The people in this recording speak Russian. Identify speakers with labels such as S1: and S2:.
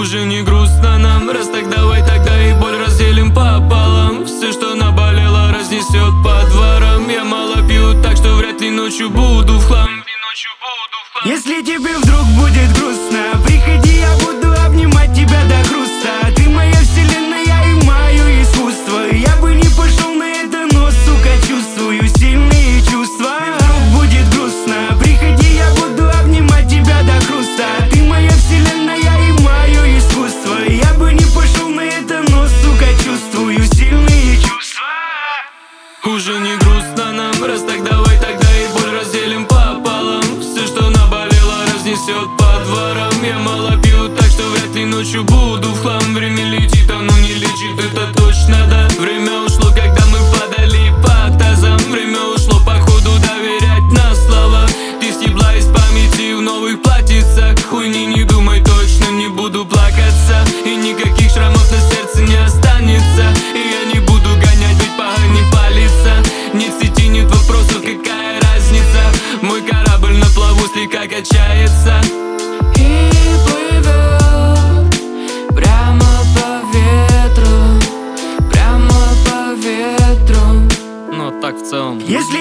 S1: Уже не грустно нам, раз так давай тогда и боль разделим пополам. Все, что наболело, разнесет по дворам. Я мало пью, так что вряд ли ночью буду в хлам.
S2: Если тебе вдруг будет грустно, приходи, я буду обнимать тебя до хруста. Ты моя вселенная и мое искусство. Я бы не пошел на это, но, сука, чувствую сильные чувства. Вдруг будет грустно, приходи, я буду обнимать тебя до хруста. Ты моя вселенная и мое искусство. Я бы не пошел на это, но, сука, чувствую сильные чувства.
S1: Уже не грустно нам, раз так давай тогда и боль разделим пополам. Все, что наболело, разнесет по дворам. Я мало пью, так что вряд ли ночью буду в хлам. Время летит, оно не лечит, это точно, да. Время ушло, когда мы падали по тазам. Время ушло, походу, доверять на слова. Ты стебла из памяти в новых платьицах. Хуйни не думай, точно не буду плакаться. И никаких шрамов на сердце не останется. И я не буду гонять, ведь пара не палится. Нет сети, нет вопросов, какая разница. Мой корабль на плаву слегка качается
S3: и плывет прямо по ветру, прямо по ветру.
S1: Ну так в целом.
S2: Если